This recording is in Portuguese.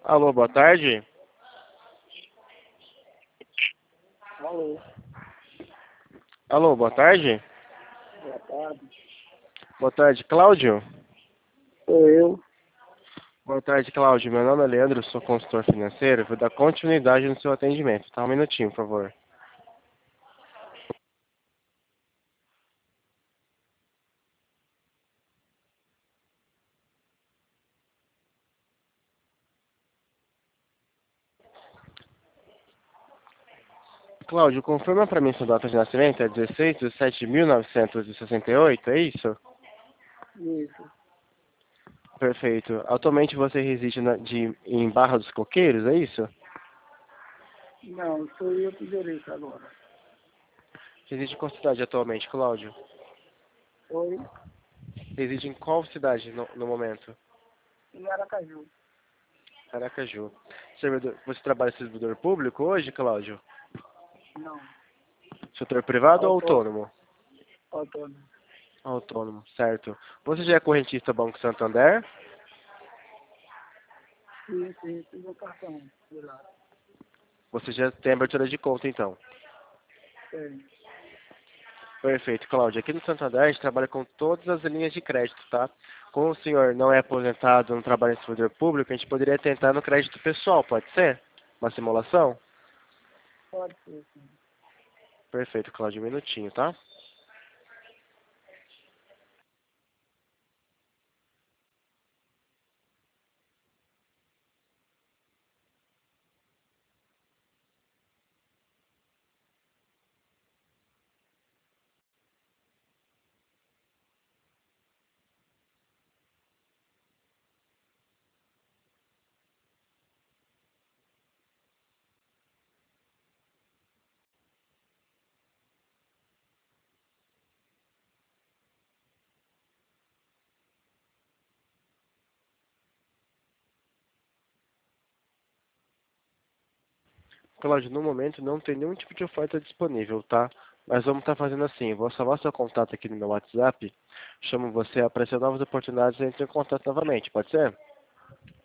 Alô, boa tarde. Alô, Alô, boa tarde. boa tarde. Boa tarde, Cláudio. Sou eu. Boa tarde, Cláudio. Meu nome é Leandro, sou consultor financeiro. Vou dar continuidade no seu atendimento. Tá, um minutinho, por favor. Cláudio, confirma para mim sua data de nascimento. É 16/7/1968, é isso? Isso. Perfeito. Atualmente você reside em Barra dos Coqueiros, é isso? Não, sou eu que direito agora. Reside em qual cidade atualmente, Cláudio? Oi, Reside em qual cidade no momento? em Aracaju. Aracaju. Você trabalha em servidor público hoje, Cláudio? Não, Setor privado ou autô, autônomo? autônomo. Autônomo, certo. Você já é correntista Banco Santander? Sim, fiz o cartão de lá. Você já tem abertura de conta, então. Tem. Perfeito, Cláudio. Aqui no Santander a gente trabalha com todas as linhas de crédito, tá? Como o senhor não é aposentado, não trabalha em servidor público, a gente poderia tentar no crédito pessoal, pode ser? Uma simulação? Pode ser, sim. Perfeito, Cláudio. Um minutinho, tá? Cláudio, no momento não tem nenhum tipo de oferta disponível, tá? Mas vamos estar fazendo assim, vou salvar seu contato aqui no meu WhatsApp, chamo você, aparecer novas oportunidades e entre em contato novamente, pode ser?